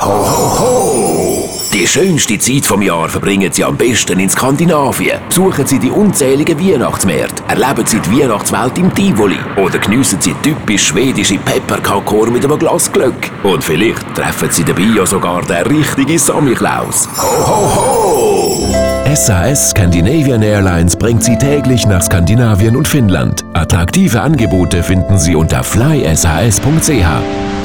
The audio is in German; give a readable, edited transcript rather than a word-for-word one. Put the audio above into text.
Ho, ho, ho! Die schönste Zeit vom Jahr verbringen Sie am besten in Skandinavien. Besuchen Sie die unzähligen Weihnachtsmärkte, erleben Sie die Weihnachtswelt im Tivoli oder geniessen Sie typisch schwedische Pepparkakor mit einem Glas Glögg. Und vielleicht treffen Sie dabei ja sogar den richtigen Samichlaus. Ho, ho, ho! SAS Scandinavian Airlines bringt Sie täglich nach Skandinavien und Finnland. Attraktive Angebote finden Sie unter flysas.ch.